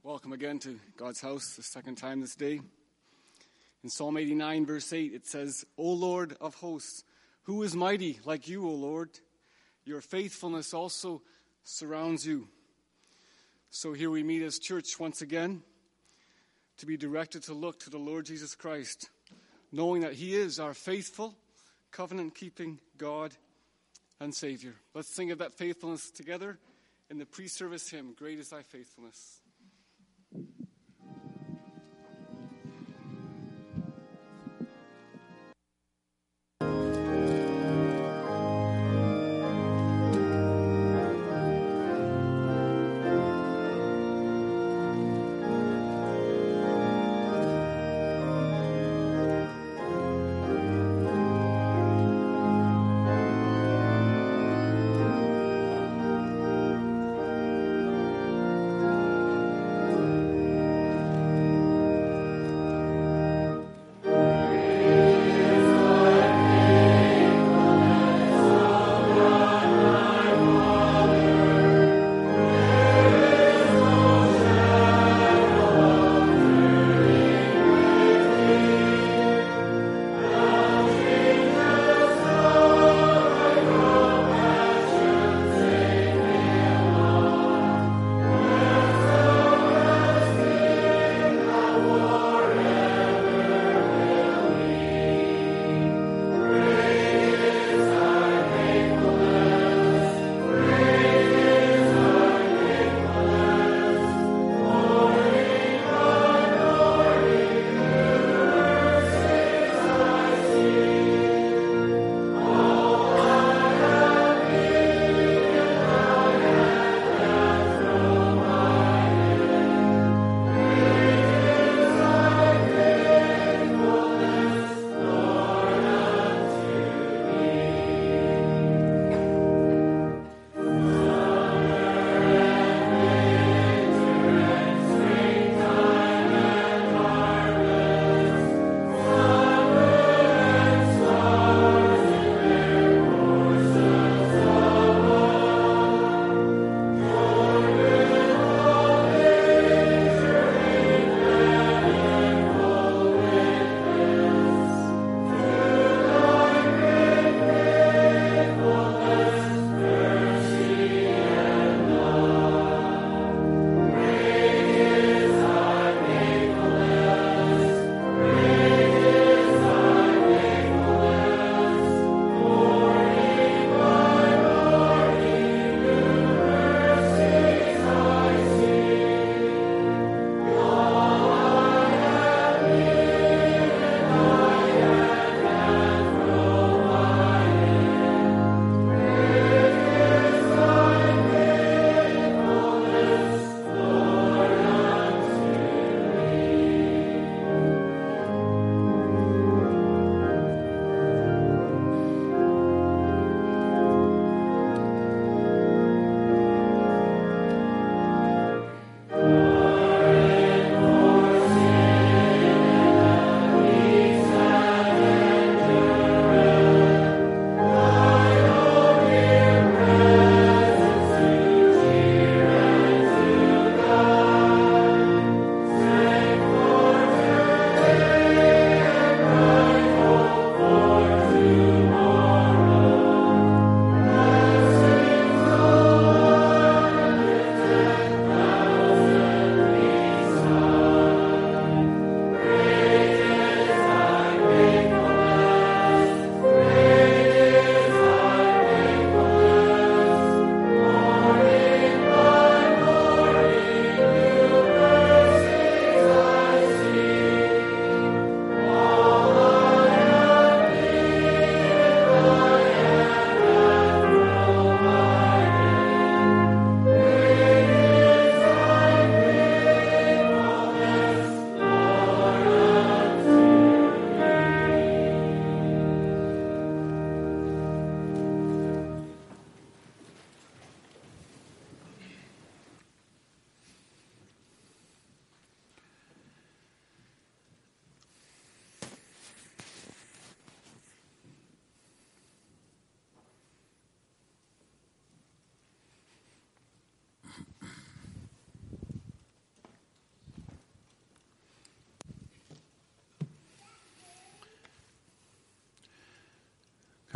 Welcome again to God's house, the second time this day. In Psalm 89, verse 8, it says, O Lord of hosts, who is mighty like you, O Lord? Your faithfulness also surrounds you. So here we meet as church once again to be directed to look to the Lord Jesus Christ, knowing that he is our faithful, covenant-keeping God and Savior. Let's sing of that faithfulness together in the pre-service hymn, Great is Thy Faithfulness.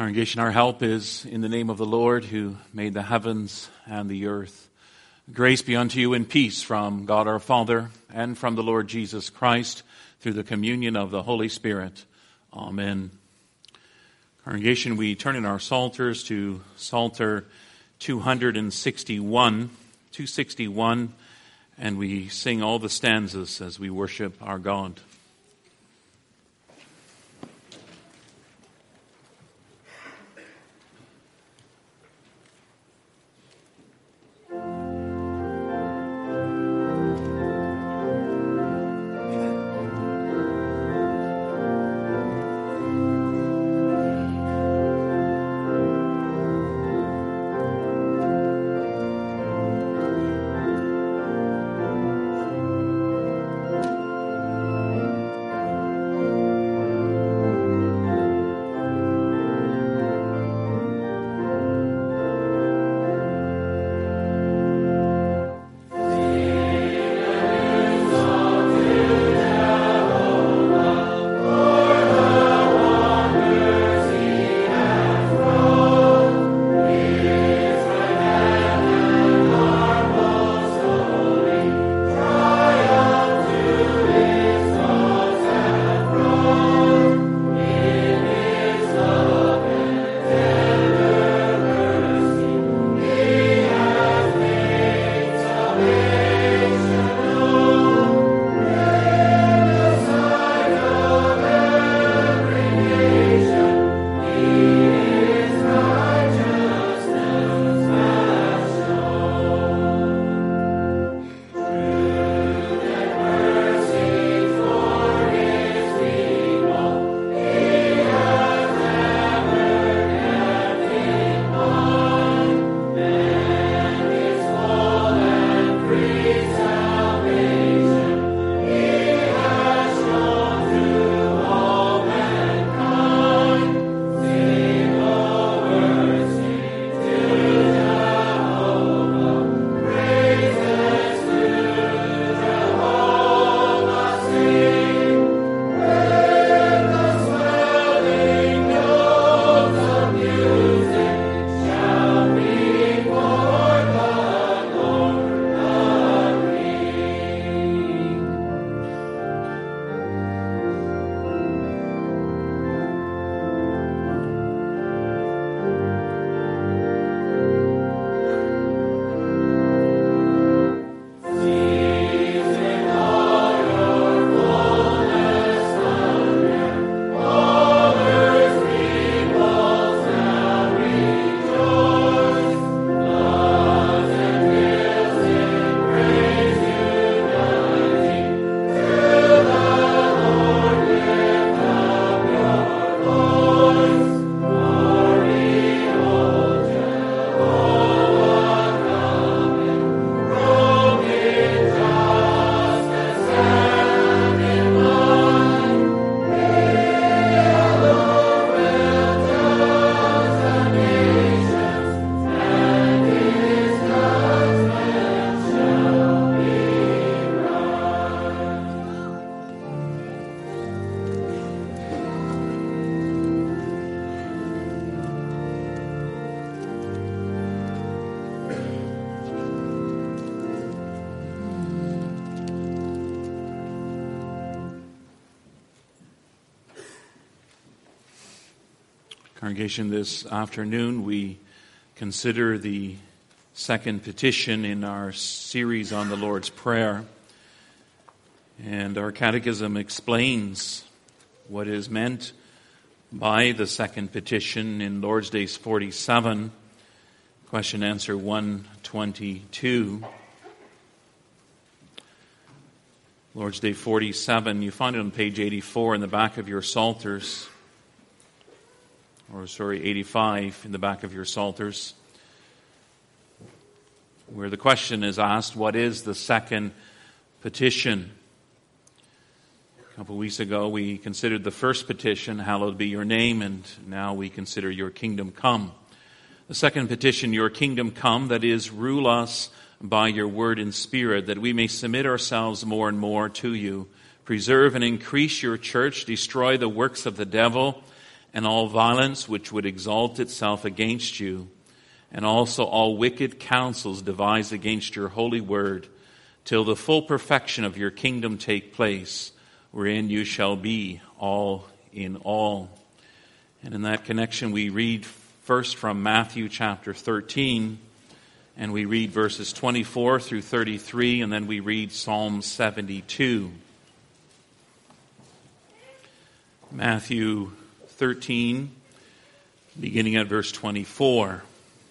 Congregation, our help is in the name of the Lord who made the heavens and the earth. Grace be unto you and peace from God our Father and from the Lord Jesus Christ through the communion of the Holy Spirit. Amen. Congregation, we turn in our psalters to Psalter 261, and we sing all the stanzas as we worship our God. Congregation, this afternoon we consider the second petition in our series on the Lord's Prayer. And our catechism explains what is meant by the second petition in Lord's Day 47, question answer 122. Lord's Day 47, you find it on page 84 in the back of your psalters. 85 in the back of your psalters, where the question is asked, what is the second petition? A couple of weeks ago, we considered the first petition, hallowed be your name, and now we consider your kingdom come. The second petition, your kingdom come, that is, rule us by your word and spirit, that we may submit ourselves more and more to you. Preserve and increase your church, destroy the works of the devil, and all violence which would exalt itself against you, and also all wicked counsels devised against your holy word, till the full perfection of your kingdom take place, wherein you shall be all in all. And in that connection, we read first from Matthew chapter 13, and we read verses 24 through 33, and then we read Psalm 72. Matthew 13, beginning at verse 24.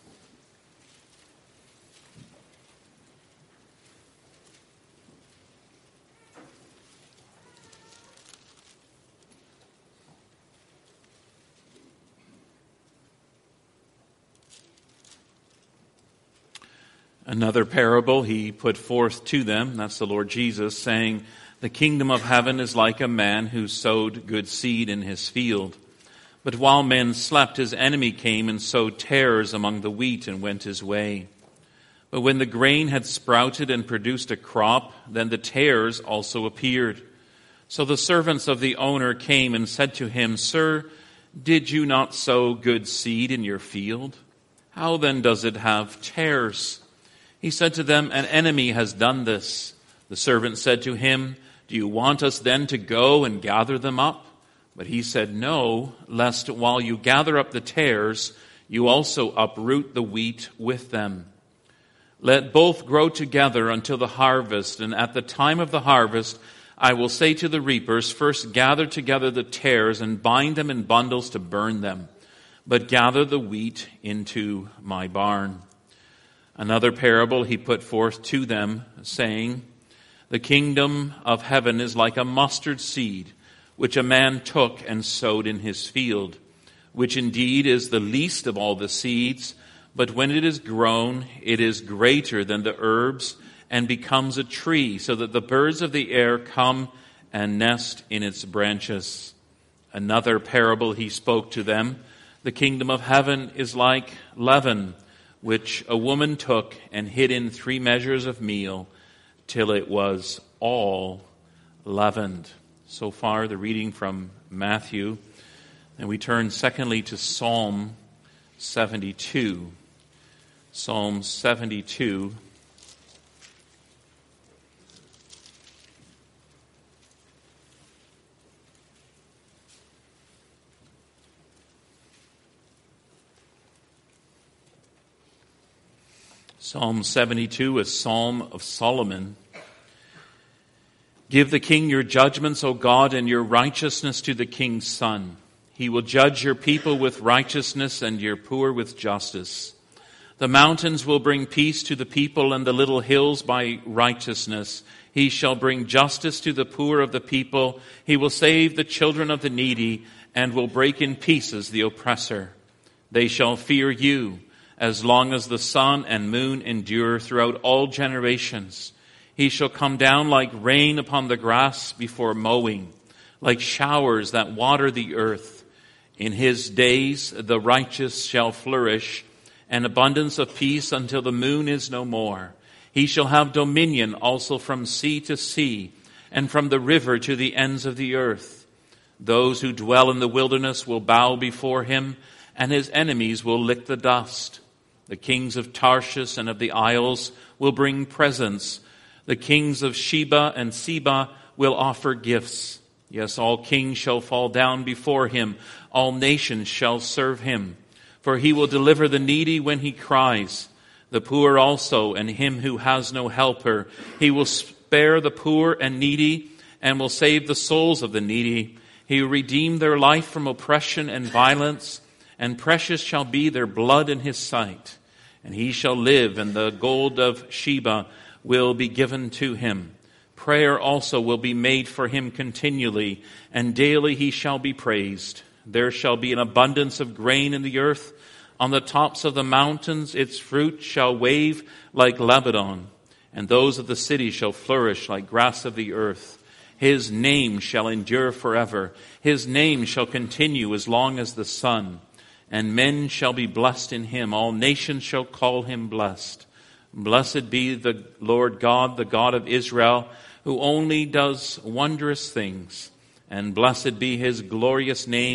Another parable he put forth to them, that's the Lord Jesus, saying, "The kingdom of heaven is like a man who sowed good seed in his field. But while men slept, his enemy came and sowed tares among the wheat and went his way. But when the grain had sprouted and produced a crop, then the tares also appeared. So the servants of the owner came and said to him, 'Sir, did you not sow good seed in your field? How then does it have tares?' He said to them, 'An enemy has done this.' The servant said to him, 'Do you want us then to go and gather them up?' But he said, 'No, lest while you gather up the tares, you also uproot the wheat with them. Let both grow together until the harvest, and at the time of the harvest I will say to the reapers, first gather together the tares and bind them in bundles to burn them, but gather the wheat into my barn.' Another parable he put forth to them, saying, 'The kingdom of heaven is like a mustard seed, which a man took and sowed in his field, which indeed is the least of all the seeds, but when it is grown, it is greater than the herbs and becomes a tree, so that the birds of the air come and nest in its branches.' Another parable he spoke to them, 'The kingdom of heaven is like leaven, which a woman took and hid in 3 measures of meal, till it was all leavened.'" So far, the reading from Matthew. And we turn secondly to Psalm 72. Psalm 72. Psalm 72, a psalm of Solomon. "Give the king your judgments, O God, and your righteousness to the king's son. He will judge your people with righteousness and your poor with justice. The mountains will bring peace to the people, and the little hills by righteousness. He shall bring justice to the poor of the people. He will save the children of the needy, and will break in pieces the oppressor. They shall fear you as long as the sun and moon endure throughout all generations. He shall come down like rain upon the grass before mowing, like showers that water the earth. In his days the righteous shall flourish, and abundance of peace until the moon is no more. He shall have dominion also from sea to sea, and from the river to the ends of the earth. Those who dwell in the wilderness will bow before him, and his enemies will lick the dust. The kings of Tarshish and of the isles will bring presents. The kings of Sheba and Seba will offer gifts. Yes, all kings shall fall down before him. All nations shall serve him. For he will deliver the needy when he cries, the poor also, and him who has no helper. He will spare the poor and needy, and will save the souls of the needy. He will redeem their life from oppression and violence, and precious shall be their blood in his sight. And he shall live, and the gold of Sheba will be given to him. Prayer also will be made for him continually, and daily he shall be praised. There shall be an abundance of grain in the earth. On the tops of the mountains its fruit shall wave like Lebanon, and those of the city shall flourish like grass of the earth. His name shall endure forever. His name shall continue as long as the sun. And men shall be blessed in him. All nations shall call him blessed. Blessed be the Lord God, the God of Israel, who only does wondrous things. And blessed be his glorious name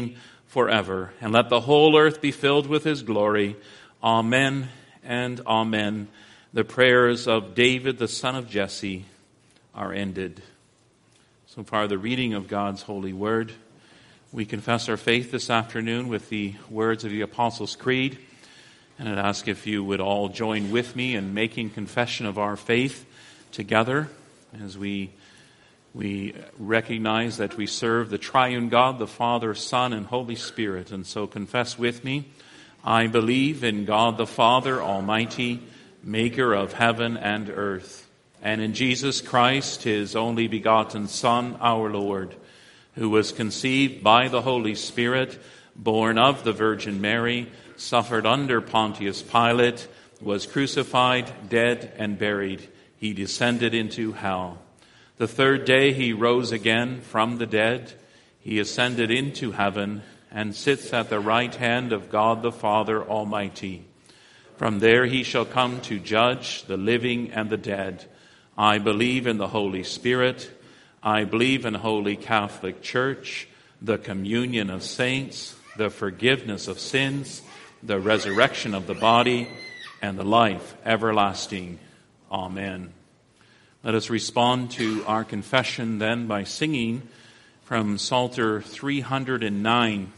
forever. And let the whole earth be filled with his glory. Amen and amen. The prayers of David, the son of Jesse, are ended. So far, the reading of God's holy word. We confess our faith this afternoon with the words of the Apostles' Creed. And I'd ask if you would all join with me in making confession of our faith together as we recognize that we serve the triune God, the Father, Son, and Holy Spirit. And so confess with me. I believe in God the Father Almighty, maker of heaven and earth, and in Jesus Christ, his only begotten Son, our Lord, who was conceived by the Holy Spirit, born of the Virgin Mary, suffered under Pontius Pilate, was crucified, dead, and buried. He descended into hell. The third day he rose again from the dead. He ascended into heaven and sits at the right hand of God the Father Almighty. From there he shall come to judge the living and the dead. I believe in the Holy Spirit. I believe in Holy Catholic Church, the communion of saints, the forgiveness of sins, the resurrection of the body, and the life everlasting. Amen. Let us respond to our confession then by singing from Psalter 309,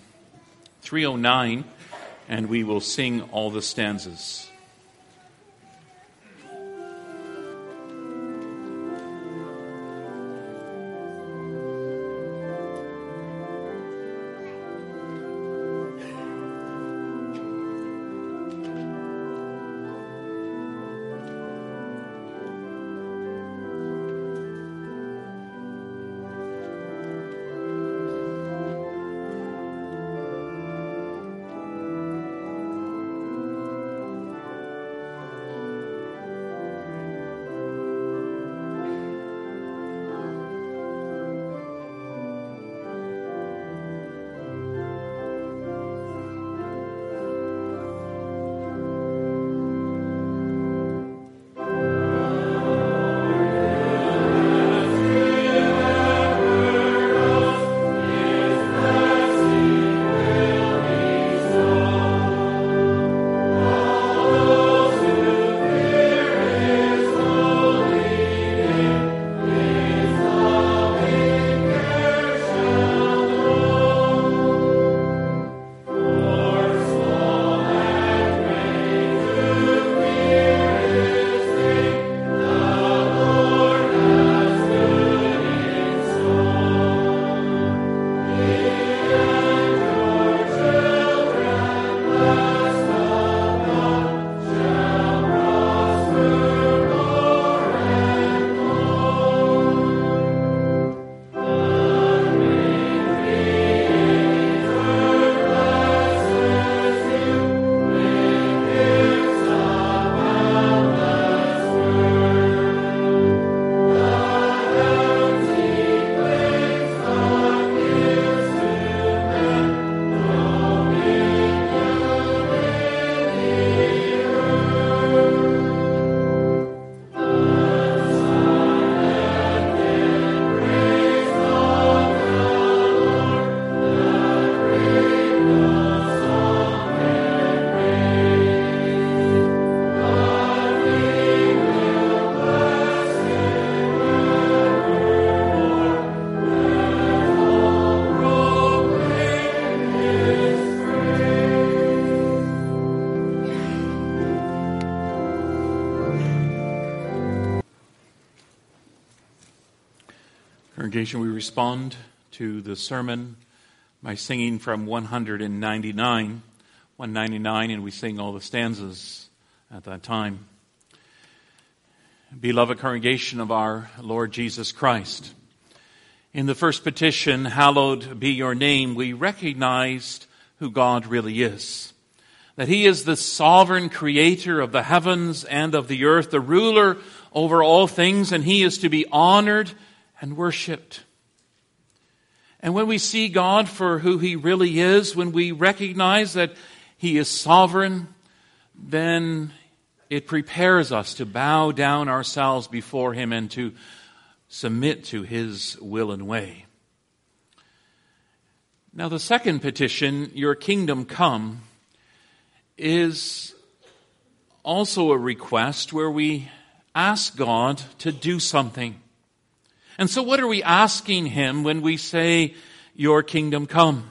and we will sing all the stanzas. Congregation, we respond to the sermon by singing from 199, and we sing all the stanzas at that time. Beloved congregation of our Lord Jesus Christ, in the first petition, hallowed be your name, we recognized who God really is. That he is the sovereign creator of the heavens and of the earth, the ruler over all things, and he is to be honored and worshipped. And when we see God for who he really is, when we recognize that he is sovereign, then it prepares us to bow down ourselves before him and to submit to his will and way. Now, the second petition, your kingdom come, is also a request where we ask God to do something. And so what are we asking Him when we say, your kingdom come?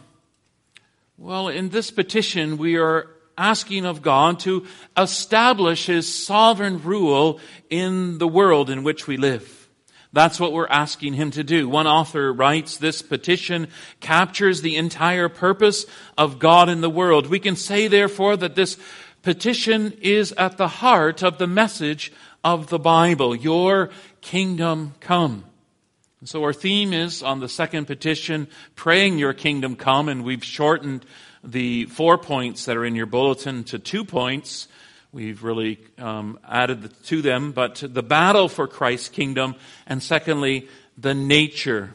Well, in this petition, we are asking of God to establish His sovereign rule in the world in which we live. That's what we're asking Him to do. One author writes, this petition captures the entire purpose of God in the world. We can say, therefore, that this petition is at the heart of the message of the Bible. Your kingdom come. And so our theme is on the second petition, praying your kingdom come, and we've shortened the 4 points that are in your bulletin to 2 points. We've really added to them, but the battle for Christ's kingdom, and secondly, the nature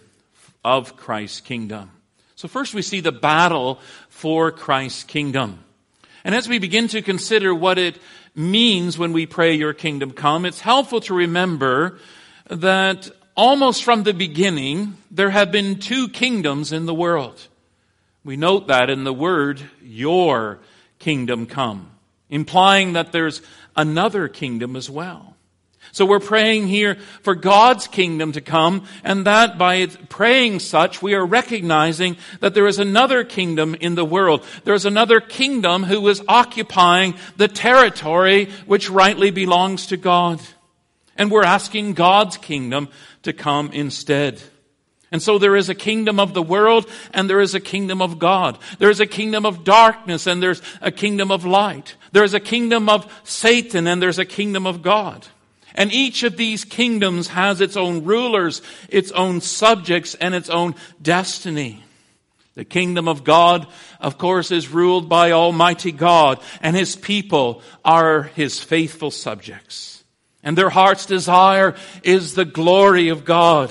of Christ's kingdom. So first we see the battle for Christ's kingdom. And as we begin to consider what it means when we pray your kingdom come, it's helpful to remember that almost from the beginning, there have been 2 kingdoms in the world. We note that in the word, your kingdom come, implying that there's another kingdom as well. So we're praying here for God's kingdom to come, and that by praying such, we are recognizing that there is another kingdom in the world. There's another kingdom who is occupying the territory which rightly belongs to God. And we're asking God's kingdom to come instead. And so there is a kingdom of the world and there is a kingdom of God. There is a kingdom of darkness and there's a kingdom of light. There is a kingdom of Satan and there's a kingdom of God. And each of these kingdoms has its own rulers, its own subjects, and its own destiny. The kingdom of God, of course, is ruled by Almighty God, and His people are His faithful subjects. And their heart's desire is the glory of God.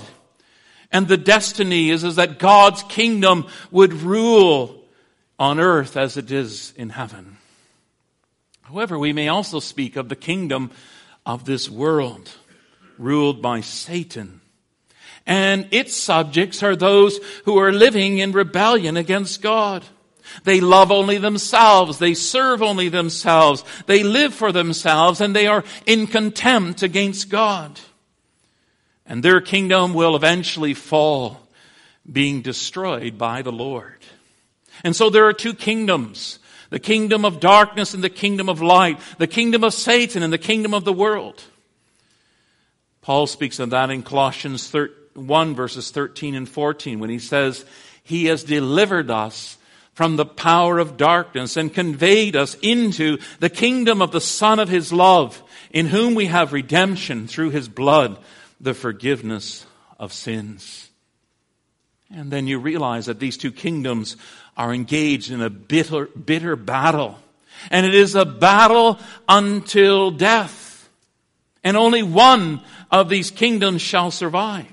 And the destiny is that God's kingdom would rule on earth as it is in heaven. However, we may also speak of the kingdom of this world, ruled by Satan. And its subjects are those who are living in rebellion against God. They love only themselves. They serve only themselves. They live for themselves, and they are in contempt against God. And their kingdom will eventually fall, being destroyed by the Lord. And so there are 2 kingdoms, the kingdom of darkness and the kingdom of light, the kingdom of Satan and the kingdom of the world. Paul speaks of that in Colossians 1, verses 13 and 14, when he says, He has delivered us from the power of darkness and conveyed us into the kingdom of the Son of His love, in whom we have redemption through His blood, the forgiveness of sins. And then you realize that these 2 kingdoms are engaged in a bitter battle. And it is a battle until death. And only one of these kingdoms shall survive.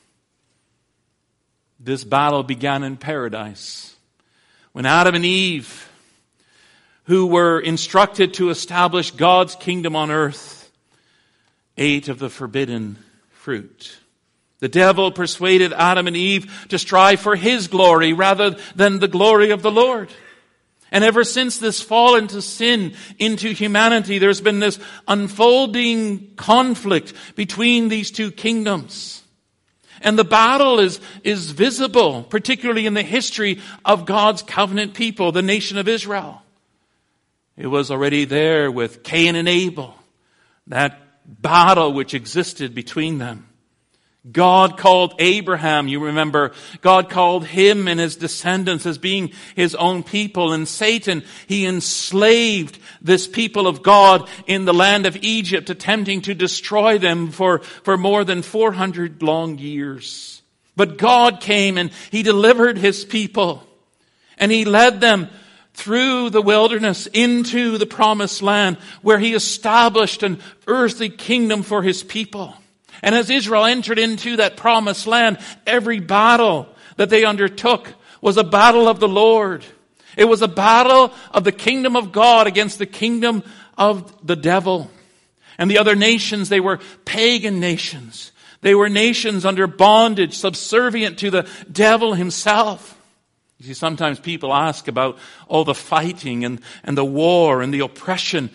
This battle began in paradise, when Adam and Eve, who were instructed to establish God's kingdom on earth, ate of the forbidden fruit. The devil persuaded Adam and Eve to strive for his glory rather than the glory of the Lord. And ever since this fall into sin, into humanity, there's been this unfolding conflict between these 2 kingdoms. And the battle is visible, particularly in the history of God's covenant people, the nation of Israel. It was already there with Cain and Abel, that battle which existed between them. God called Abraham, you remember, God called him and his descendants as being His own people. And Satan, he enslaved this people of God in the land of Egypt, attempting to destroy them for more than 400 long years. But God came and He delivered His people. And He led them through the wilderness into the promised land, where He established an earthly kingdom for His people. And as Israel entered into that promised land, every battle that they undertook was a battle of the Lord. It was a battle of the kingdom of God against the kingdom of the devil. And the other nations, they were pagan nations. They were nations under bondage, subservient to the devil himself. You see, sometimes people ask about all the fighting and the war and the oppression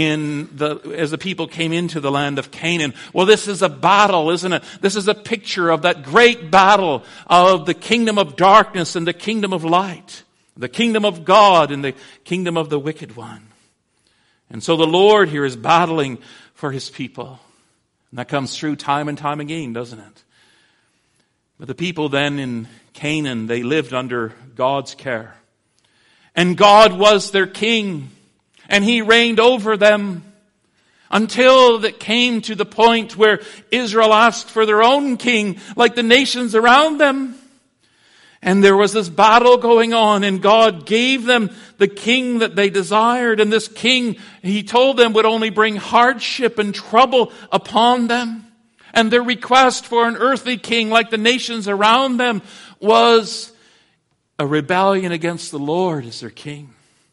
as the people came into the land of Canaan. Well, this is a battle, isn't it? This is a picture of that great battle of the kingdom of darkness and the kingdom of light, the kingdom of God and the kingdom of the wicked one. And so the Lord here is battling for his people. And that comes through time and time again, doesn't it? But the people then in Canaan, they lived under God's care. And God was their king. And he reigned over them until it came to the point where Israel asked for their own king, like the nations around them. And there was this battle going on, and God gave them the king that they desired. And this king, he told them, would only bring hardship and trouble upon them. And their request for an earthly king like the nations around them was a rebellion against the Lord as their king.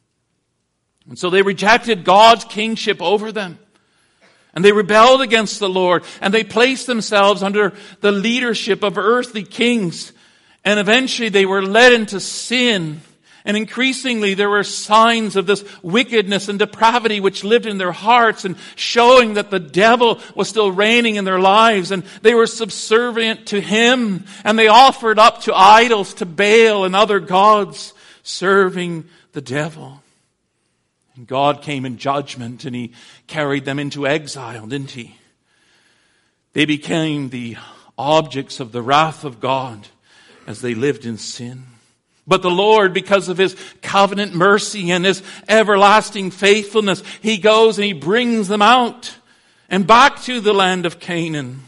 And so they rejected God's kingship over them. And they rebelled against the Lord. And they placed themselves under the leadership of earthly kings. And eventually they were led into sin. And increasingly there were signs of this wickedness and depravity which lived in their hearts, and showing that the devil was still reigning in their lives, and they were subservient to him, and they offered up to idols, to Baal and other gods, serving the devil. And God came in judgment, and he carried them into exile, didn't he? They became the objects of the wrath of God as they lived in sin. But the Lord, because of his covenant mercy and his everlasting faithfulness, he goes and he brings them out and back to the land of Canaan.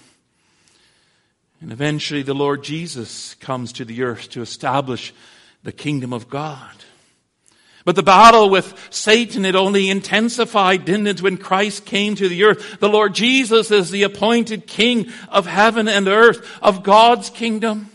And eventually the Lord Jesus comes to the earth to establish the kingdom of God. But the battle with Satan, it only intensified, didn't it, when Christ came to the earth. The Lord Jesus is the appointed king of heaven and earth, of God's kingdom.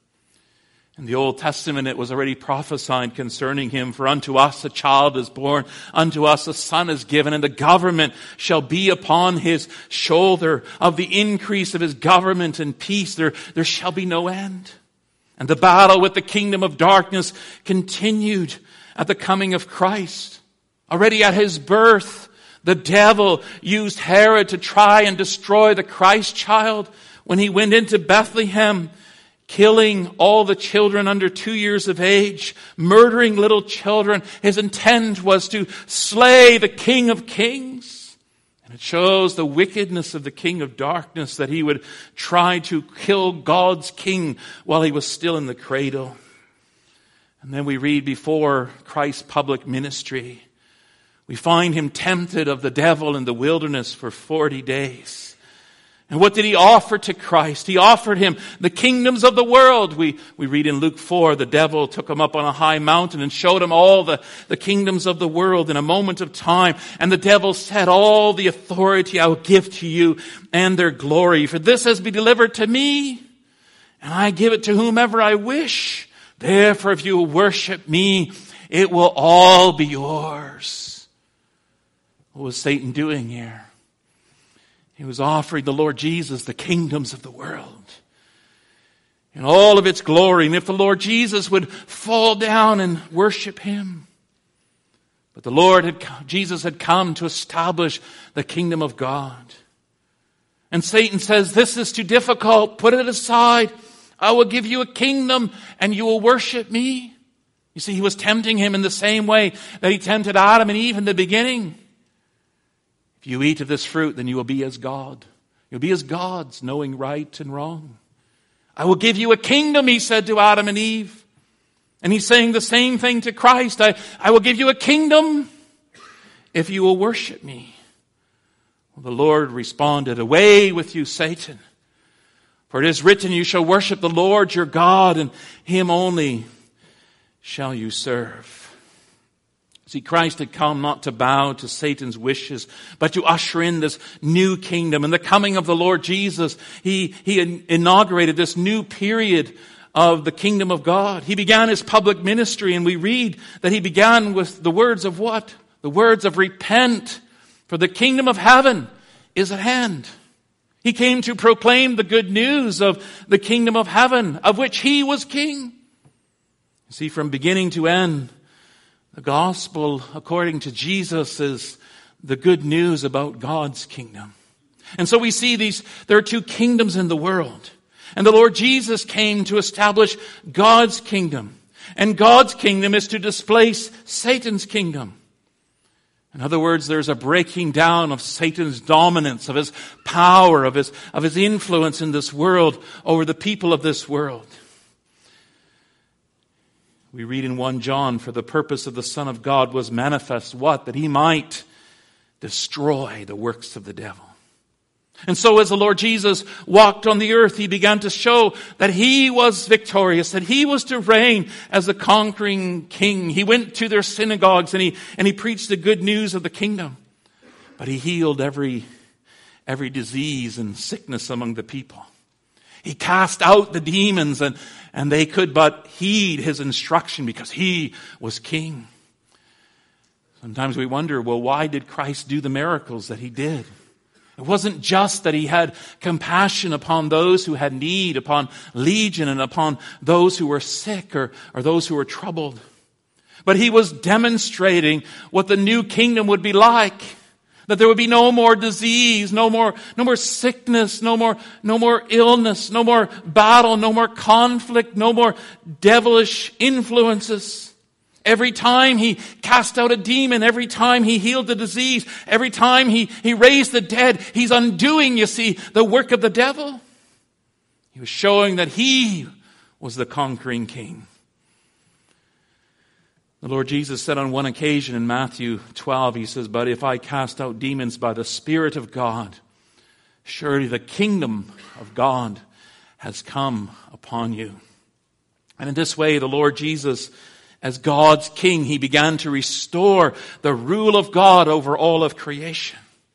In the Old Testament, it was already prophesied concerning him, for unto us a child is born, unto us a son is given, and the government shall be upon his shoulder. Of the increase of his government and peace, there shall be no end. And the battle with the kingdom of darkness continued at the coming of Christ. Already at his birth, the devil used Herod to try and destroy the Christ child when he went into Bethlehem, killing all the children under 2 years of age, murdering little children. His intent was to slay the King of Kings. And it shows the wickedness of the king of darkness, that he would try to kill God's king while he was still in the cradle. And then we read before Christ's public ministry, we find him tempted of the devil in the wilderness for 40 days. And what did he offer to Christ? He offered him the kingdoms of the world. We read in Luke 4, the devil took him up on a high mountain and showed him all the kingdoms of the world in a moment of time. And the devil said, all the authority I will give to you and their glory. For this has been delivered to me, and I give it to whomever I wish. Therefore, if you will worship me, it will all be yours. What was Satan doing here? He was offering the Lord Jesus the kingdoms of the world in all of its glory. And if the Lord Jesus would fall down and worship him. But Jesus had come to establish the kingdom of God. And Satan says, this is too difficult. Put it aside. I will give you a kingdom and you will worship me. You see, he was tempting him in the same way that he tempted Adam and Eve in the beginning. If you eat of this fruit, then you will be as God. You'll be as gods, knowing right and wrong. I will give you a kingdom, he said to Adam and Eve. And he's saying the same thing to Christ. I will give you a kingdom if you will worship me. Well, the Lord responded, away with you, Satan. For it is written, you shall worship the Lord your God, and him only shall you serve. See, Christ had come not to bow to Satan's wishes, but to usher in this new kingdom. And the coming of the Lord Jesus, he inaugurated this new period of the kingdom of God. He began his public ministry, and we read that he began with the words of what? The words of repent, for the kingdom of heaven is at hand. He came to proclaim the good news of the kingdom of heaven, of which he was king. See, from beginning to end, the gospel, according to Jesus, is the good news about God's kingdom. And so we see there are two kingdoms in the world. And the Lord Jesus came to establish God's kingdom. And God's kingdom is to displace Satan's kingdom. In other words, there's a breaking down of Satan's dominance, of his power, of his influence in this world over the people of this world. We read in 1 John, for the purpose of the Son of God was manifest, what? That he might destroy the works of the devil. And so as the Lord Jesus walked on the earth, he began to show that he was victorious, that he was to reign as the conquering king. He went to their synagogues and he preached the good news of the kingdom. But he healed every disease and sickness among the people. He cast out the demons and they could but heed his instruction because he was king. Sometimes we wonder, well, why did Christ do the miracles that he did? It wasn't just that he had compassion upon those who had need, upon legion, and upon those who were sick or those who were troubled. But he was demonstrating what the new kingdom would be like. That there would be no more disease, no more sickness, no more illness, no more battle, no more conflict, no more devilish influences. Every time he cast out a demon, every time he healed the disease, every time he raised the dead, he's undoing, you see, the work of the devil. He was showing that he was the conquering king. The Lord Jesus said on one occasion in Matthew 12, he says, but if I cast out demons by the Spirit of God, surely the kingdom of God has come upon you. And in this way, the Lord Jesus, as God's king, he began to restore the rule of God over all of creation.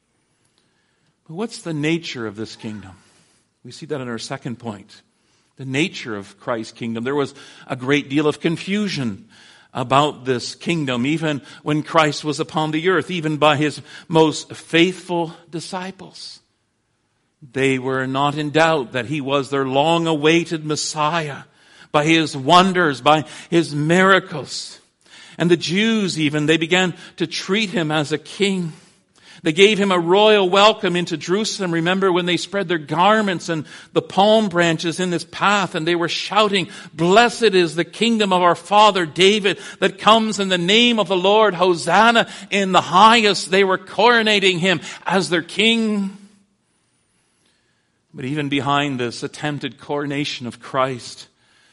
But what's the nature of this kingdom? We see that in our second point. The nature of Christ's kingdom. There was a great deal of confusion about this kingdom, even when Christ was upon the earth, even by his most faithful disciples. They were not in doubt that he was their long-awaited Messiah, by his wonders, by his miracles. And the Jews even, they began to treat him as a king. They gave him a royal welcome into Jerusalem. Remember when they spread their garments and the palm branches in this path, and they were shouting, blessed is the kingdom of our father David that comes in the name of the Lord. Hosanna in the highest. They were coronating him as their king. But even behind this attempted coronation of Christ,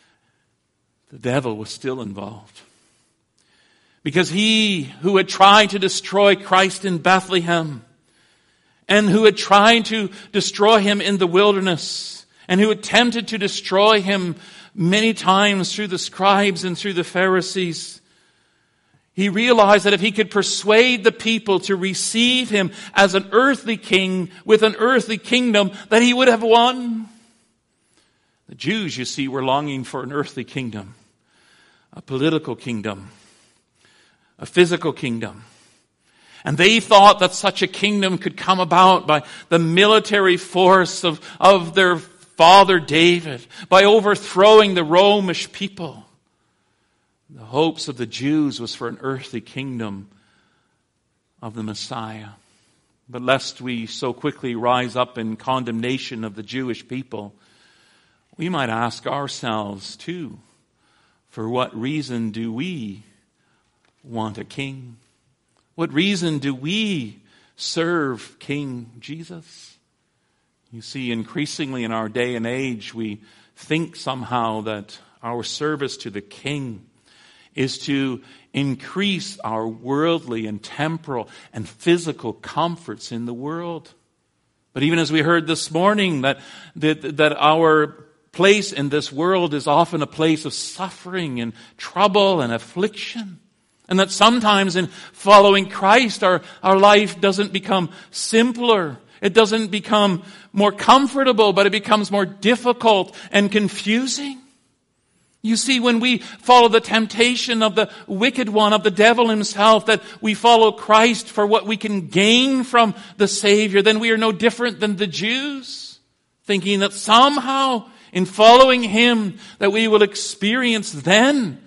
the devil was still involved. Because he who had tried to destroy Christ in Bethlehem, and who had tried to destroy him in the wilderness, and who attempted to destroy him many times through the scribes and through the Pharisees, he realized that if he could persuade the people to receive him as an earthly king with an earthly kingdom, that he would have won. The Jews, you see, were longing for an earthly kingdom, a political kingdom, a physical kingdom. And they thought that such a kingdom could come about by the military force of their father David, by overthrowing the Romish people. The hopes of the Jews was for an earthly kingdom of the Messiah. But lest we so quickly rise up in condemnation of the Jewish people, we might ask ourselves too, for what reason do we want a king? What reason do we serve King Jesus? You see, increasingly in our day and age, we think somehow that our service to the King is to increase our worldly and temporal and physical comforts in the world. But even as we heard this morning, that our place in this world is often a place of suffering and trouble and affliction. And that sometimes in following Christ, our life doesn't become simpler. It doesn't become more comfortable, but it becomes more difficult and confusing. You see, when we follow the temptation of the wicked one, of the devil himself, that we follow Christ for what we can gain from the Savior, then we are no different than the Jews, thinking that somehow in following him that we will experience then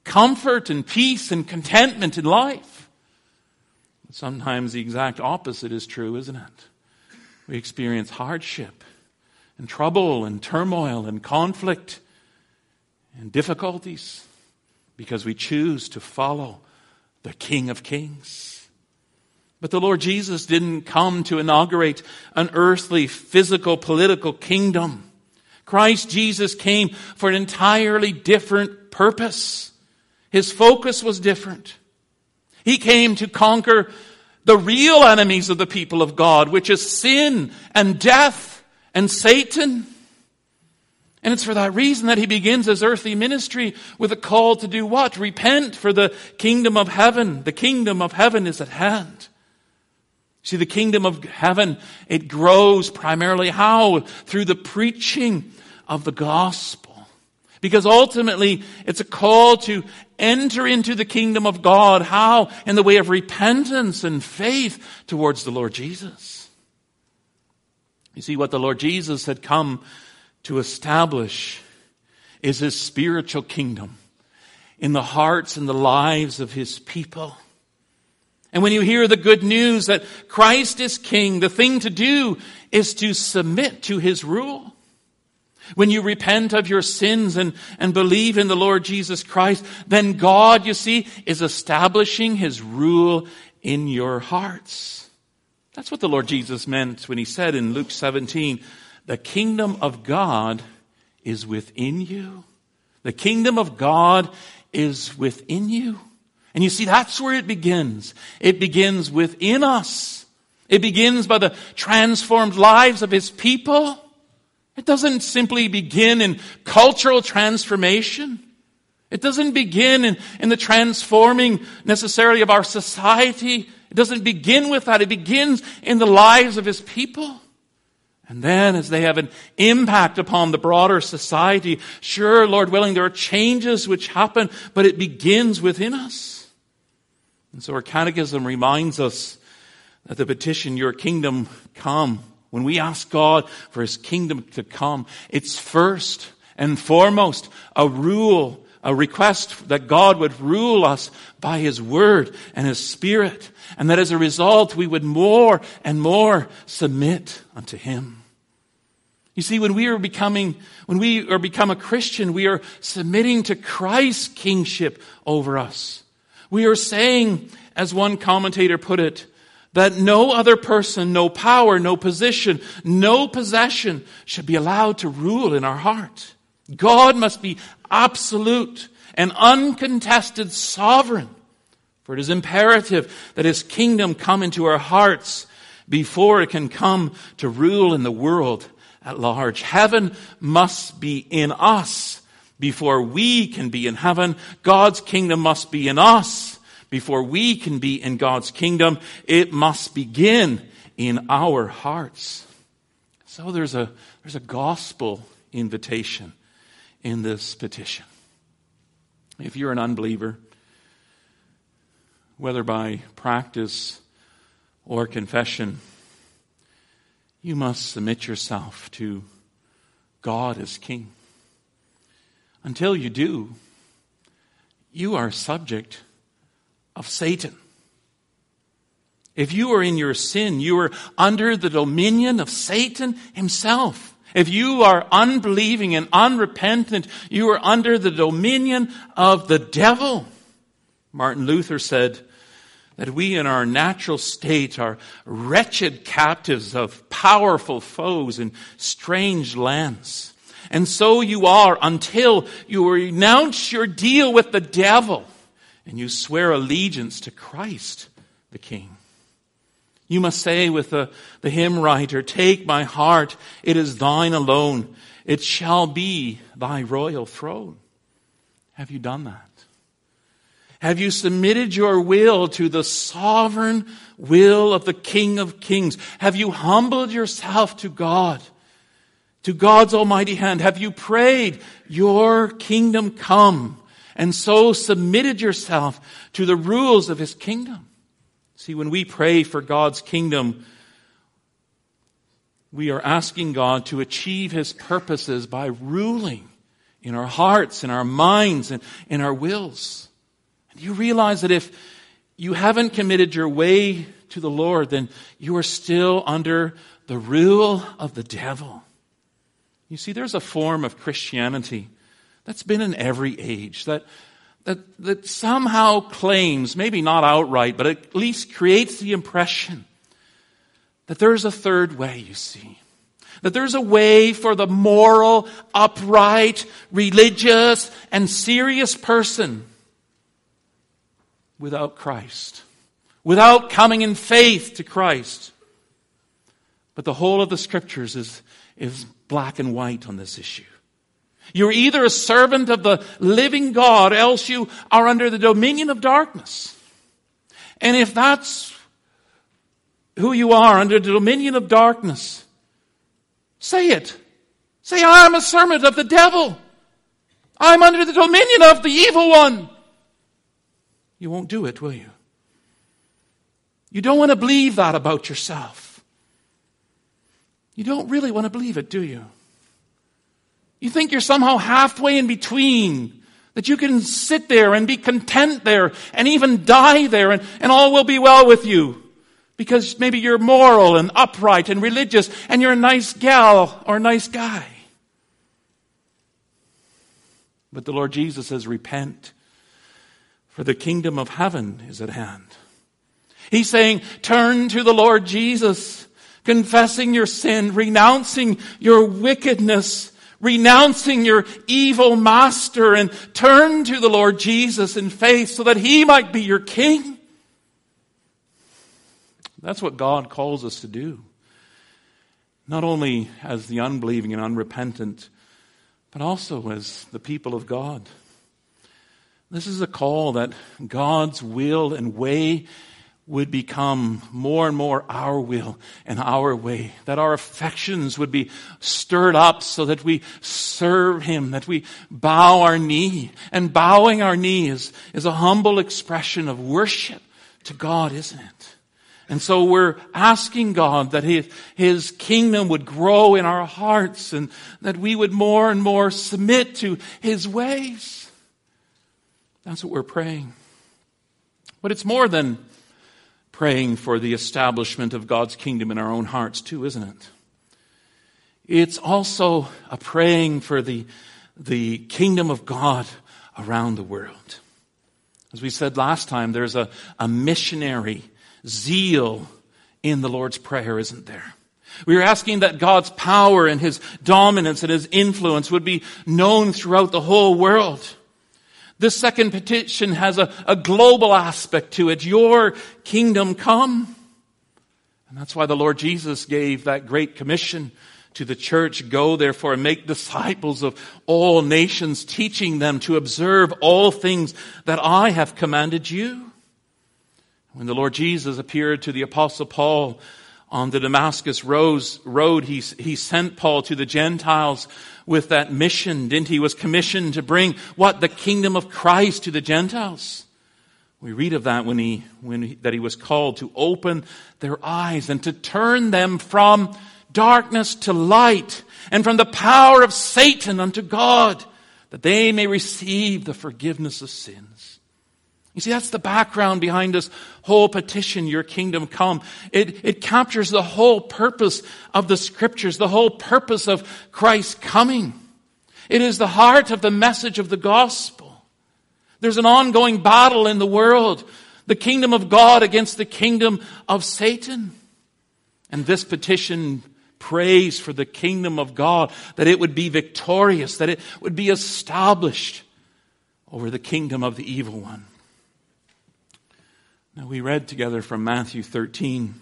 comfort and peace and contentment in life. But sometimes the exact opposite is true, isn't it? We experience hardship and trouble and turmoil and conflict and difficulties because we choose to follow the King of Kings. But the Lord Jesus didn't come to inaugurate an earthly, physical, political kingdom. Christ Jesus came for an entirely different purpose. His focus was different. He came to conquer the real enemies of the people of God, which is sin and death and Satan. And it's for that reason that he begins his earthly ministry with a call to do what? Repent, for the kingdom of heaven. The kingdom of heaven is at hand. See, the kingdom of heaven, it grows primarily how? Through the preaching of the gospel. Because ultimately, it's a call to enter into the kingdom of God. How? In the way of repentance and faith towards the Lord Jesus. You see, what the Lord Jesus had come to establish is his spiritual kingdom in the hearts and the lives of his people. And when you hear the good news that Christ is king, the thing to do is to submit to his rule. When you repent of your sins and believe in the Lord Jesus Christ, then God, you see, is establishing his rule in your hearts. That's what the Lord Jesus meant when he said in Luke 17, the kingdom of God is within you. The kingdom of God is within you. And you see, that's where it begins. It begins within us. It begins by the transformed lives of his people. It doesn't simply begin in cultural transformation. It doesn't begin in the transforming necessarily of our society. It doesn't begin with that. It begins in the lives of his people. And then as they have an impact upon the broader society, sure, Lord willing, there are changes which happen, but it begins within us. And so our catechism reminds us that the petition, your kingdom come, when we ask God for his kingdom to come, it's first and foremost a rule, a request that God would rule us by his word and his spirit. And that as a result, we would more and more submit unto him. You see, when we become a Christian, we are submitting to Christ's kingship over us. We are saying, as one commentator put it, that no other person, no power, no position, no possession should be allowed to rule in our heart. God must be absolute and uncontested sovereign. For it is imperative that his kingdom come into our hearts before it can come to rule in the world at large. Heaven must be in us before we can be in heaven. God's kingdom must be in us before we can be in God's kingdom. It must begin in our hearts. So there's a gospel invitation in this petition. If you're an unbeliever, whether by practice or confession, you must submit yourself to God as King. Until you do, you are subject of Satan. If you are in your sin, you are under the dominion of Satan himself. If you are unbelieving and unrepentant, you are under the dominion of the devil. Martin Luther said that we in our natural state are wretched captives of powerful foes in strange lands. And so you are until you renounce your deal with the devil and you swear allegiance to Christ, the King. You must say with the hymn writer, take my heart, it is thine alone. It shall be thy royal throne. Have you done that? Have you submitted your will to the sovereign will of the King of Kings? Have you humbled yourself to God, to God's almighty hand? Have you prayed, your kingdom come, and so submitted yourself to the rules of his kingdom? See, when we pray for God's kingdom, we are asking God to achieve his purposes by ruling in our hearts, in our minds, and in our wills. And you realize that if you haven't committed your way to the Lord, then you are still under the rule of the devil. You see, there's a form of Christianity that's been in every age that somehow claims, maybe not outright, but at least creates the impression that there's a third way, you see. That there's a way for the moral, upright, religious, and serious person without Christ. Without coming in faith to Christ. But the whole of the Scriptures is black and white on this issue. You're either a servant of the living God, else you are under the dominion of darkness. And if that's who you are, under the dominion of darkness, say it. Say, I'm a servant of the devil. I'm under the dominion of the evil one. You won't do it, will you? You don't want to believe that about yourself. You don't really want to believe it, do you? You think you're somehow halfway in between, that you can sit there and be content there and even die there and all will be well with you. Because maybe you're moral and upright and religious and you're a nice gal or a nice guy. But the Lord Jesus says, repent, for the kingdom of heaven is at hand. He's saying, turn to the Lord Jesus, confessing your sin, renouncing your wickedness, renouncing your evil master, and turn to the Lord Jesus in faith so that He might be your king. That's what God calls us to do. Not only as the unbelieving and unrepentant, but also as the people of God. This is a call that God's will and way would become more and more our will and our way. That our affections would be stirred up so that we serve Him, that we bow our knee. And bowing our knee is a humble expression of worship to God, isn't it? And so we're asking God that His kingdom would grow in our hearts and that we would more and more submit to His ways. That's what we're praying. But it's more than praying for the establishment of God's kingdom in our own hearts too, isn't it? It's also a praying for the kingdom of God around the world. As we said last time, there's a missionary zeal in the Lord's Prayer, isn't there? We are asking that God's power and His dominance and His influence would be known throughout the whole world. This second petition has a global aspect to it. Your kingdom come. And that's why the Lord Jesus gave that great commission to the church. Go therefore and make disciples of all nations, teaching them to observe all things that I have commanded you. When the Lord Jesus appeared to the Apostle Paul on the Damascus road, he sent Paul to the Gentiles with that mission, didn't he? He was commissioned to bring what? The kingdom of Christ to the Gentiles. We read of that when he was called to open their eyes and to turn them from darkness to light and from the power of Satan unto God, that they may receive the forgiveness of sins. You see, that's the background behind this whole petition, your kingdom come. It captures the whole purpose of the Scriptures, the whole purpose of Christ's coming. It is the heart of the message of the gospel. There's an ongoing battle in the world, the kingdom of God against the kingdom of Satan. And this petition prays for the kingdom of God, that it would be victorious, that it would be established over the kingdom of the evil one. Now, we read together from Matthew 13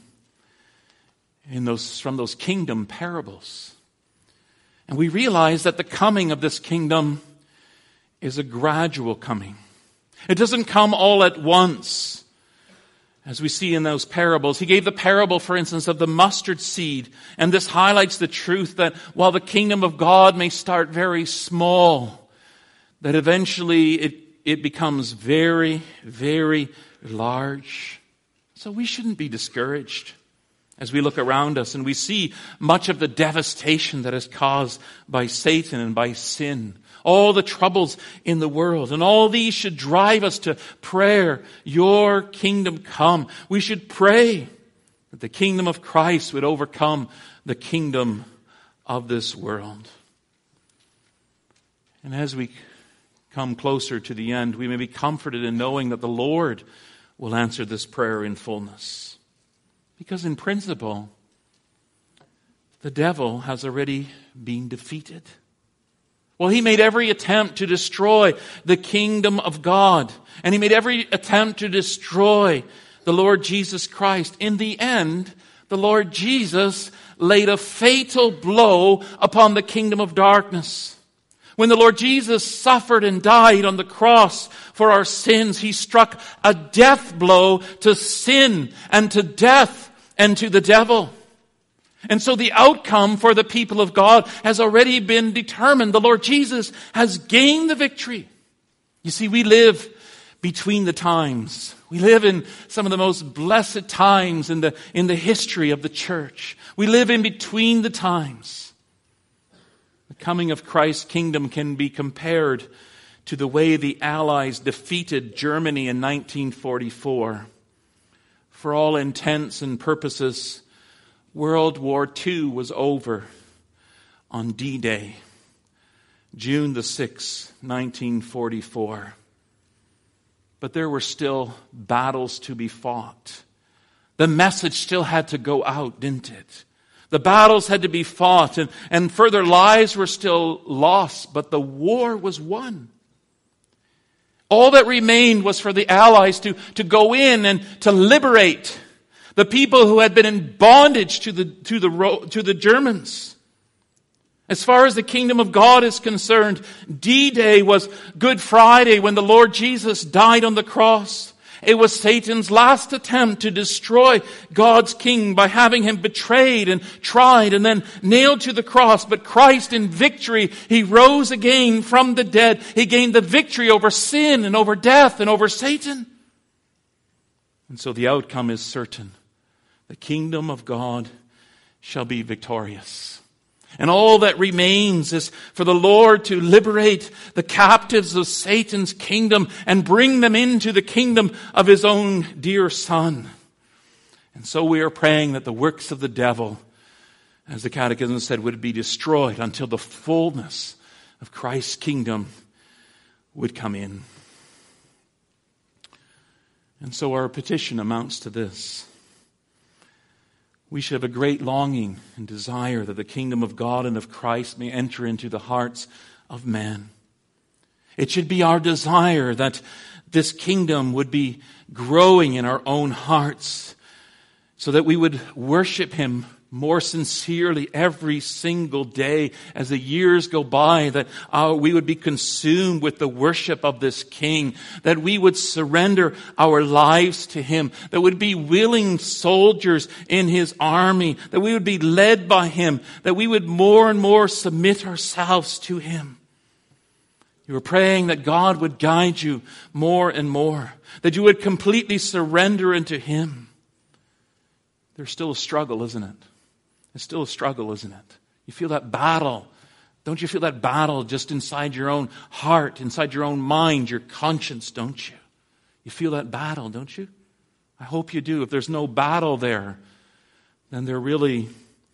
from those kingdom parables. And we realize that the coming of this kingdom is a gradual coming. It doesn't come all at once, as we see in those parables. He gave the parable, for instance, of the mustard seed. And this highlights the truth that while the kingdom of God may start very small, that eventually it becomes very, very large. So we shouldn't be discouraged as we look around us and we see much of the devastation that is caused by Satan and by sin all the troubles in the world. And all these should drive us to prayer. Your kingdom come. We should pray that the kingdom of Christ would overcome the kingdom of this world. And as we come closer to the end, we may be comforted in knowing that the Lord will answer this prayer in fullness. Because in principle, the devil has already been defeated. Well, he made every attempt to destroy the kingdom of God. And he made every attempt to destroy the Lord Jesus Christ. In the end, the Lord Jesus laid a fatal blow upon the kingdom of darkness. When the Lord Jesus suffered and died on the cross for our sins, he struck a death blow to sin and to death and to the devil. And so the outcome for the people of God has already been determined. The Lord Jesus has gained the victory. You see, we live between the times. We live in some of the most blessed times in the history of the church. We live in between the times. The coming of Christ's kingdom can be compared to the way the Allies defeated Germany in 1944. For all intents and purposes, World War II was over on D-Day, June the 6th, 1944. But there were still battles to be fought. The message still had to go out, didn't it? The battles had to be fought, and further lives were still lost, but the war was won. All that remained was for the Allies to go in and to liberate the people who had been in bondage to the Germans. As far as the kingdom of God is concerned, D-Day was Good Friday when the Lord Jesus died on the cross. It was Satan's last attempt to destroy God's king by having him betrayed and tried and then nailed to the cross. But Christ in victory, he rose again from the dead. He gained the victory over sin and over death and over Satan. And so the outcome is certain. The kingdom of God shall be victorious. And all that remains is for the Lord to liberate the captives of Satan's kingdom and bring them into the kingdom of his own dear Son. And so we are praying that the works of the devil, as the Catechism said, would be destroyed until the fullness of Christ's kingdom would come in. And so our petition amounts to this. We should have a great longing and desire that the kingdom of God and of Christ may enter into the hearts of men. It should be our desire that this kingdom would be growing in our own hearts so that we would worship him more sincerely every single day as the years go by, that we would be consumed with the worship of this King, that we would surrender our lives to him, that we would be willing soldiers in his army, that we would be led by him, that we would more and more submit ourselves to him. You were praying that God would guide you more and more, that you would completely surrender into him. There's still a struggle, isn't it? It's still a struggle, isn't it? You feel that battle. Don't you feel that battle just inside your own heart, inside your own mind, your conscience, don't you? You feel that battle, don't you? I hope you do. If there's no battle there, then there really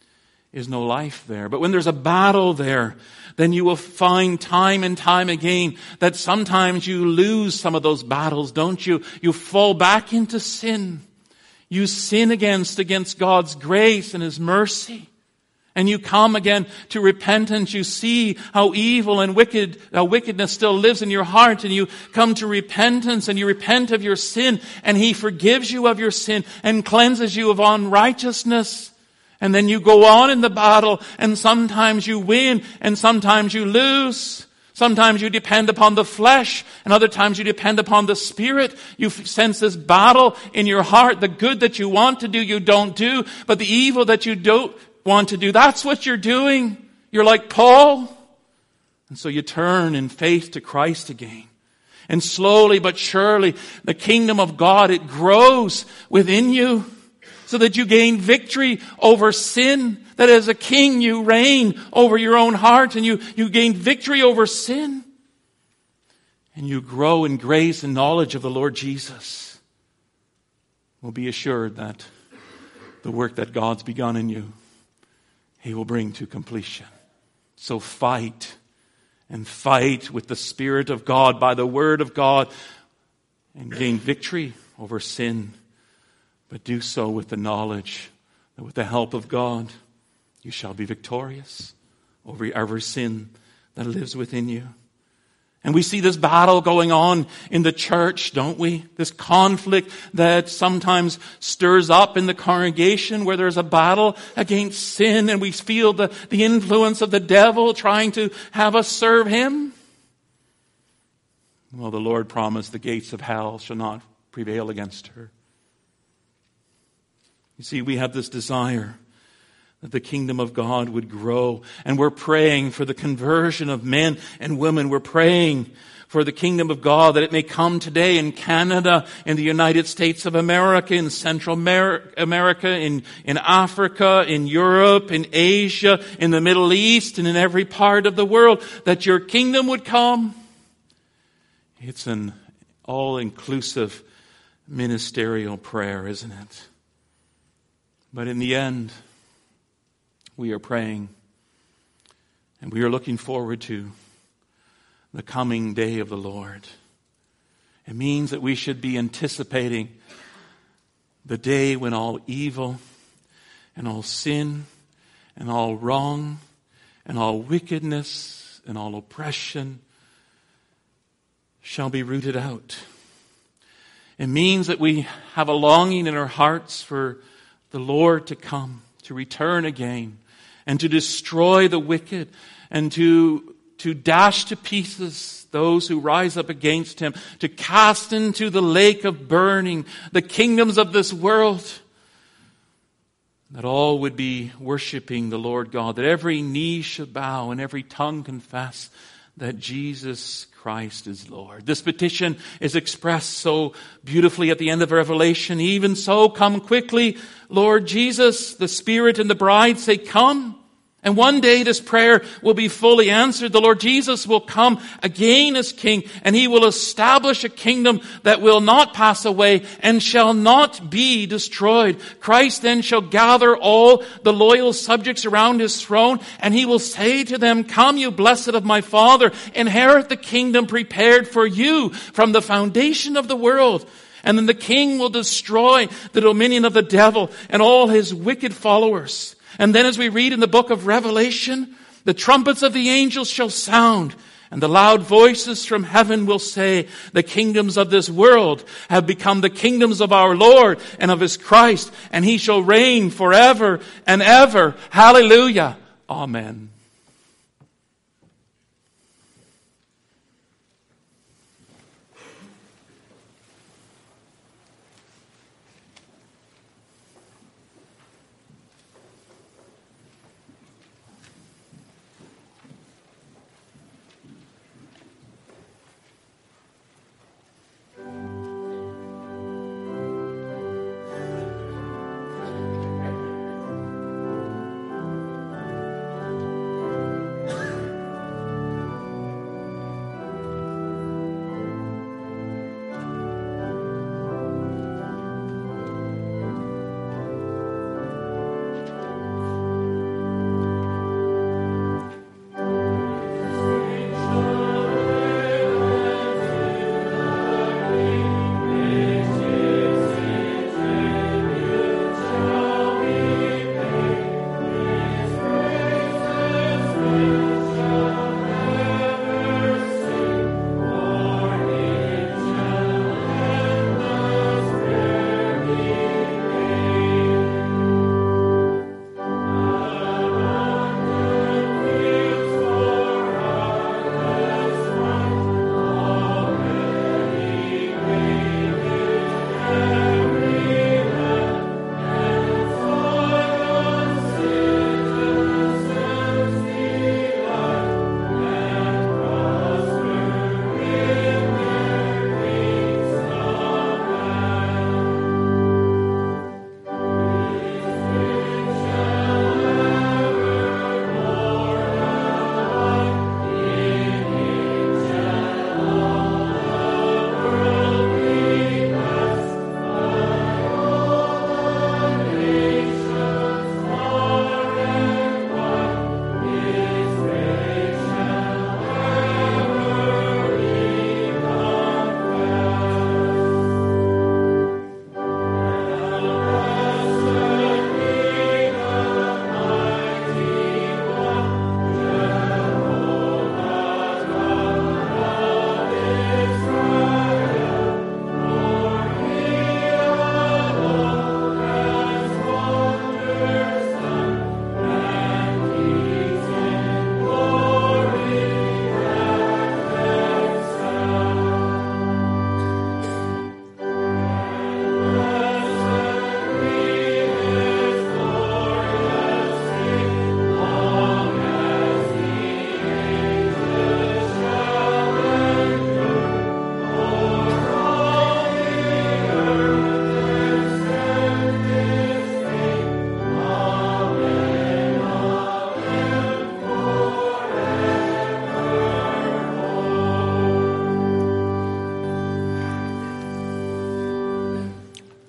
is no life there. But when there's a battle there, then you will find time and time again that sometimes you lose some of those battles, don't you? You fall back into sin. You sin against God's grace and his mercy. And you come again to repentance. You see how evil and wickedness still lives in your heart. And you come to repentance and you repent of your sin. And he forgives you of your sin and cleanses you of unrighteousness. And then you go on in the battle. And sometimes you win and sometimes you lose. Sometimes you depend upon the flesh, and other times you depend upon the Spirit. You sense this battle in your heart. The good that you want to do, you don't do. But the evil that you don't want to do, that's what you're doing. You're like Paul. And so you turn in faith to Christ again. And slowly but surely, the kingdom of God, it grows within you so that you gain victory over sin, that as a king you reign over your own heart and you gain victory over sin. And you grow in grace and knowledge of the Lord Jesus. Well, be assured that the work that God's begun in you, He will bring to completion. So fight, and fight with the Spirit of God by the Word of God, and gain victory over sin. But do so with the knowledge that with the help of God, you shall be victorious over every sin that lives within you. And we see this battle going on in the church, don't we? This conflict that sometimes stirs up in the congregation where there's a battle against sin and we feel the influence of the devil trying to have us serve him. Well, the Lord promised the gates of hell shall not prevail against her. You see, we have this desire that the kingdom of God would grow. And we're praying for the conversion of men and women. We're praying for the kingdom of God, that it may come today in Canada, in the United States of America, in Central America, in Africa, in Europe, in Asia, in the Middle East, and in every part of the world, that your kingdom would come. It's an all-inclusive ministerial prayer, isn't it? But in the end, we are praying, and we are looking forward to the coming day of the Lord. It means that we should be anticipating the day when all evil and all sin and all wrong and all wickedness and all oppression shall be rooted out. It means that we have a longing in our hearts for the Lord to come, to return again, and to destroy the wicked, and to dash to pieces those who rise up against him, to cast into the lake of burning the kingdoms of this world, that all would be worshiping the Lord God, that every knee should bow and every tongue confess that Jesus Christ is Lord. This petition is expressed so beautifully at the end of Revelation. Even so, come quickly, Lord Jesus. The Spirit and the bride say, come. And one day this prayer will be fully answered. The Lord Jesus will come again as King, and He will establish a kingdom that will not pass away and shall not be destroyed. Christ then shall gather all the loyal subjects around His throne, and He will say to them, come, you blessed of my Father, inherit the kingdom prepared for you from the foundation of the world. And then the King will destroy the dominion of the devil and all his wicked followers. And then as we read in the book of Revelation, the trumpets of the angels shall sound, and the loud voices from heaven will say, the kingdoms of this world have become the kingdoms of our Lord and of His Christ, and He shall reign forever and ever. Hallelujah. Amen.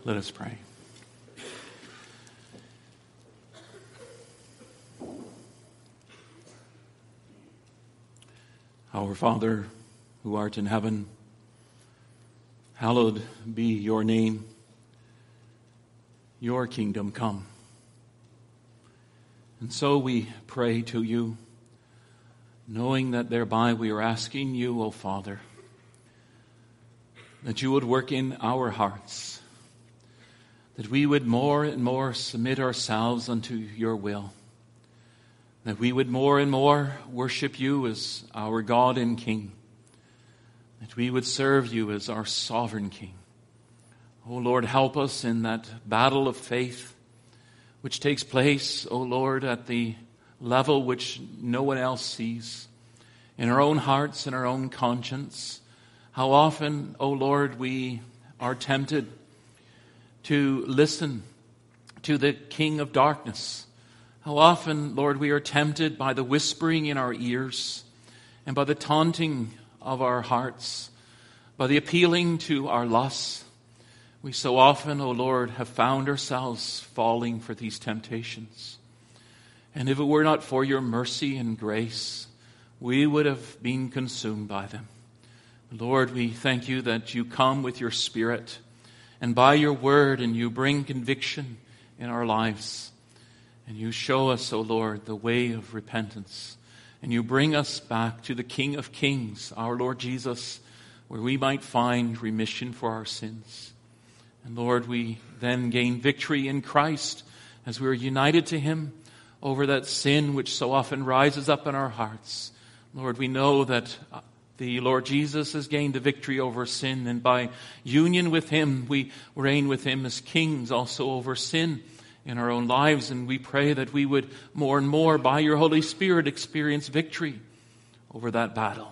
Let us pray. Our Father, who art in heaven, hallowed be your name. Your kingdom come. And so we pray to you, knowing that thereby we are asking you, O Father, that you would work in our hearts, that we would more and more submit ourselves unto your will, that we would more and more worship you as our God and King, that we would serve you as our sovereign King. O Lord, help us in that battle of faith which takes place, O Lord, at the level which no one else sees, in our own hearts and our own conscience. How often, O Lord, we are tempted to listen to the king of darkness. How often, Lord, we are tempted by the whispering in our ears and by the taunting of our hearts, by the appealing to our lusts. We so often, O Lord, have found ourselves falling for these temptations. And if it were not for your mercy and grace, we would have been consumed by them. Lord, we thank you that you come with your Spirit and by your word, and you bring conviction in our lives. And you show us, O Lord, the way of repentance. And you bring us back to the King of Kings, our Lord Jesus, where we might find remission for our sins. And Lord, we then gain victory in Christ as we are united to him over that sin which so often rises up in our hearts. Lord, we know that the Lord Jesus has gained the victory over sin, and by union with him, we reign with him as kings also over sin in our own lives. And we pray that we would more and more, by your Holy Spirit, experience victory over that battle.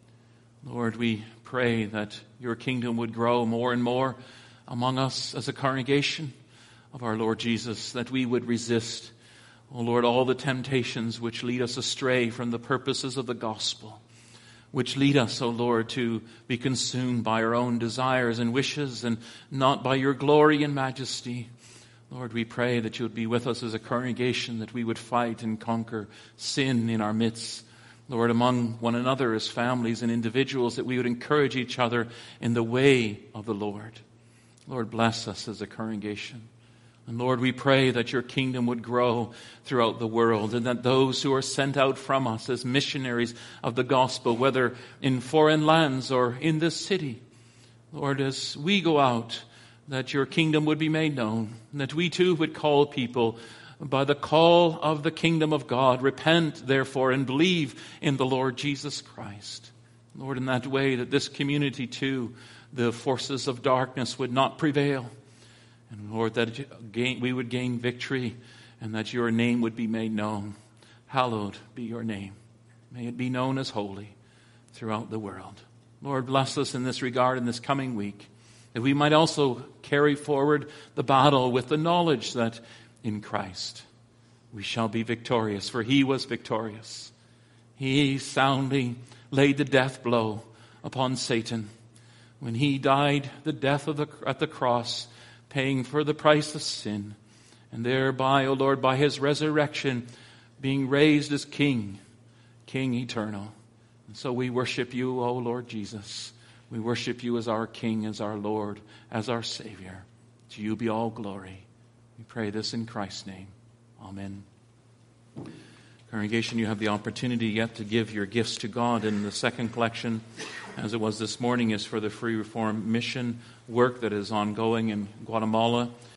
Lord, we pray that your kingdom would grow more and more among us as a congregation of our Lord Jesus, that we would resist, O Lord, all the temptations which lead us astray from the purposes of the gospel, which lead us, O Lord, to be consumed by our own desires and wishes and not by your glory and majesty. Lord, we pray that you would be with us as a congregation, that we would fight and conquer sin in our midst. Lord, among one another as families and individuals, that we would encourage each other in the way of the Lord. Lord, bless us as a congregation. And Lord, we pray that your kingdom would grow throughout the world, and that those who are sent out from us as missionaries of the gospel, whether in foreign lands or in this city, Lord, as we go out, that your kingdom would be made known, and that we too would call people by the call of the kingdom of God. Repent, therefore, and believe in the Lord Jesus Christ. Lord, in that way, that this community too, the forces of darkness would not prevail. And Lord, that we would gain victory, and that your name would be made known. Hallowed be your name. May it be known as holy throughout the world. Lord, bless us in this regard in this coming week, that we might also carry forward the battle with the knowledge that in Christ we shall be victorious, for he was victorious. He soundly laid the death blow upon Satan when he died the death at the cross, paying for the price of sin, and thereby, O Lord, by his resurrection, being raised as King eternal. And so we worship you, O Lord Jesus. We worship you as our King, as our Lord, as our Savior. To you be all glory. We pray this in Christ's name. Amen. Congregation, you have the opportunity yet to give your gifts to God. In the second collection, as it was this morning, is for the Free Reform Mission work that is ongoing in Guatemala.